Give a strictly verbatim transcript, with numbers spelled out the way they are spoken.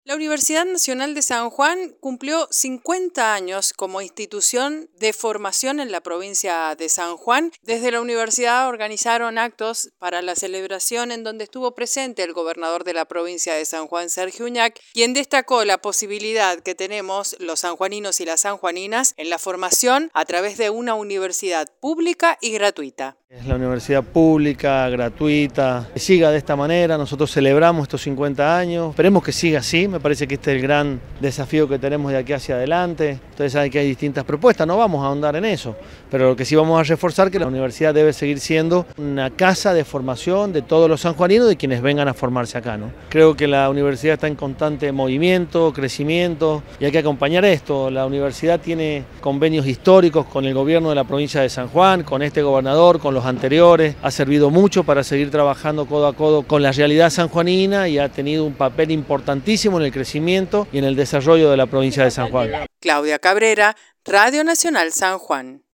La Universidad Nacional de San Juan cumplió cincuenta años como institución de formación en la provincia de San Juan. Desde la universidad organizaron actos para la celebración en donde estuvo presente el gobernador de la provincia de San Juan, Sergio Uñac, quien destacó la posibilidad que tenemos los sanjuaninos y las sanjuaninas en la formación a través de una universidad pública y gratuita. Es la universidad pública, gratuita, que siga de esta manera. Nosotros celebramos estos cincuenta años, esperemos que siga así. Me parece que este es el gran desafío que tenemos de aquí hacia adelante. Entonces hay que hay distintas propuestas, no vamos a ahondar en eso, pero lo que sí vamos a reforzar es que la universidad debe seguir siendo una casa de formación de todos los sanjuaninos, de quienes vengan a formarse acá, ¿no? Creo que la universidad está en constante movimiento, crecimiento, y hay que acompañar esto. La universidad tiene convenios históricos con el gobierno de la provincia de San Juan, con este gobernador, con los anteriores, ha servido mucho para seguir trabajando codo a codo con la realidad sanjuanina y ha tenido un papel importantísimo en el crecimiento y en el desarrollo de la provincia de San Juan. Claudia Cabrera, Radio Nacional San Juan.